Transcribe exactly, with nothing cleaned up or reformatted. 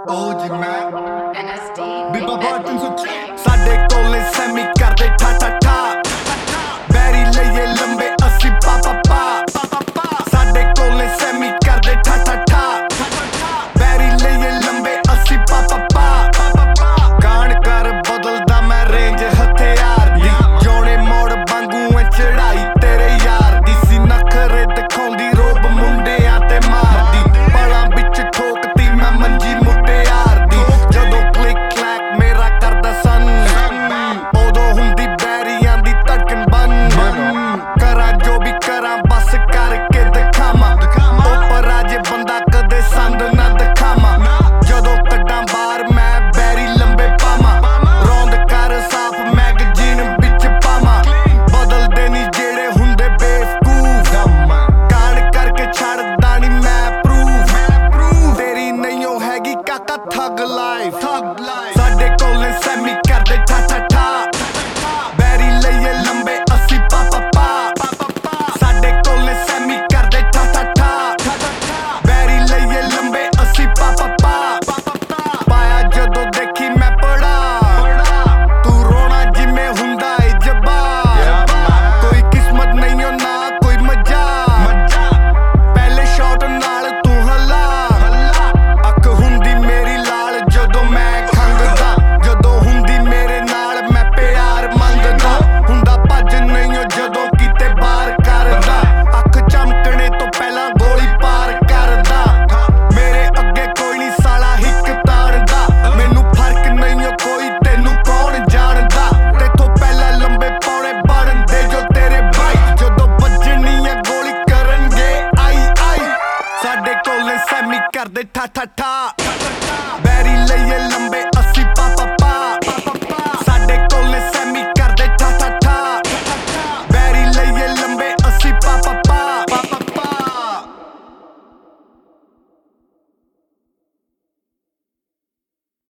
ਓ ਜੀ ਮੈਂ N S D ਬੀਬਾ ਬਾਟਨ ਸੁੱਚੀ ਸਾਡੇ ਕੋਲੇ ਸੈਮੀ ਕਰਦੇ ਠਾ ਠਾ ਠਾ ਬੈਰੀ ਲਈਏ ਲੰਬੇ ਅਸੀਂ ਪਾ ਪਾ ਪਾ ਸਾਡੇ ਕੋਲੇ ਸੈਮੀ ਕਰਦੇ ਠਾ ਠਾ ਠਾ ਬੈਰੀ ਲਈਏ ਲੰਬੇ ਅਸੀਂ ਪਾ ਪਾ ਪਾ ਕਾਣ ਕਰ ਬਦਲਦਾ ਮੈਂ ਰੇਂਜ ਹਥਿਆਰ ਦੀ ਜੋਣੇ ਮੋੜ ਵਾਂਗੂ ਐ ਚੜਾਈ ਤੇਰੇ ਯਾਰ ਦੀ ਸੀ ਨਖਰੇ ਦਿਖਾਉਂਦੀ ਰੋਬ ਮੁੰਡਿਆਂ ਤੇ ਮਾਰਦੀ ਪਲਾਂ ਵਿੱਚ ਠੋਕਤੀ ਮੈਂ ਮੰਜੀ ਮੁਟਿਆਰ ਦੀ ਜਦੋਂ ਕਲਿਕ ਕਲੈਕ ਮੇਰਾ ਕਰਦਾ ਸਨ ਉਦੋਂ ਹੁੰਦੀ ਬੈਰੀਆਂ ਦੀ ਧੜਕਣ ਬੰਨ ਕਰਾਂ ਜੋ ਵੀ ਕਰਾਂ ਬਸ ਕਰਕੇ ਦਿਖਾਵਾਂ ਉੱਪਰ ਆ ਜੇ ਬੰਦਾ ਕਦੇ ਸੰਦ ਨਾ ਦਿਖਾਵਾਂ ਜਦੋਂ ਕੱਢਾਂ ਬਾਹਰ ਮੈਂ ਬੈਰੀ ਲੰਬੇ ਪਾਵਾਂ ਰੌਂਦ ਕਰ ਸਾਫ ਮੈਗਜ਼ੀਨ ਵਿੱਚ ਪਾਵਾਂ ਬਦਲਦੇ ਨੀ ਜਿਹੜੇ ਹੁੰਦੇ ਬੇਵਕੂਫ ਕਾਣ ਕਰਕੇ ਛੱਡਦਾ ਨੀ ਮੈਂ ਪ੍ਰੂਫ ਤੇਰੀ ਨਹੀਂ ਓ ਹੈਗੀ ਕਾਕਾ ਥੱਗ ਲਾਈਫ ਸਾਡੇ ਕੋਲੇ ਸੈਮੀ ਕਰਦੇ ਠਾ ਠਾ ਠਾ ਬੈਰੀ ਲਈਏ ਲੰਬੇ ਅਸੀਂ ਪਾ ਪਾ ਪਾ ਸਾਡੇ ਕੋਲੇ ਸੈਮੀ ਕਰਦੇ ਠਾ ਠਾ ਠਾ ਬੈਰੀ ਲਈਏ ਲੰਬੇ ਅਸੀਂ ਪਾ ਪਾ ਪਾ ਪਾਇਆ ਜਦੋਂ ਦੇਖੀ ਮੈਂ ਪੜਾ ਤੂੰ ਰੋਣਾ ਜਿਵੇਂ ਹੁੰਦਾ ਏ ਜੱਬਾ ਕੋਈ ਕਿਸਮਤ ਨਹੀਂ ਓ ਨਾ ਕੋਈ ਮਜ਼ਾ ਪਹਿਲੇ ਸ਼ਾਟ ਨਾਲ ਤੂੰ ਹੱਲਾ ਅੱਖ ਹੁੰਦੀ ਮੇਰੀ ਲਾਲ ਜਦੋਂ ਮੈਂ ਖੰਗਦਾ ਜਦੋਂ ਹੁੰਦੀ ਮੇਰੇ ਨਾਲ ਮੈਂ ਪਿਆਰ ਮੰਗਦਾ ਹੁੰਦਾ ਭੱਜ ਨਹੀਂ ਓ ਜਦੋਂ ਕਿਤੇ ਬਾਹਰ ਕਰਦਾ ਅੱਖ ਚਮਕਣੇ ਤੋਂ ਪਹਿਲਾਂ ਗੋਲੀ ਪਾਰ ਕਰਦਾ ਮੇਰੇ ਅੱਗੇ ਕੋਈ ਨਹੀਂ ਸਾਲਾ ਹਿੱਕ ਤਾਣਦਾ ਮੈਨੂੰ ਫਰਕ ਨਹੀਂ ਓ ਕੋਈ ਤੈਨੂੰ ਕੌਣ ਜਾਣਦਾ ਤੇਥੋਂ ਪਹਿਲਾਂ ਲੰਬੇ ਪੌਣੇ ਬਣਦੇ ਜੋ ਤੇਰੇ ਭਾਈ ਜਦੋਂ ਵੱਜਣੀ ਆ ਗੋਲੀ ਕਰਨਗੇ ਆਈ ਆਈ ਸਾਡੇ ਕੋਲੇ ਸੈਮੀ ਕਰਦੇ ਠਾ ਠਾ ਠਾ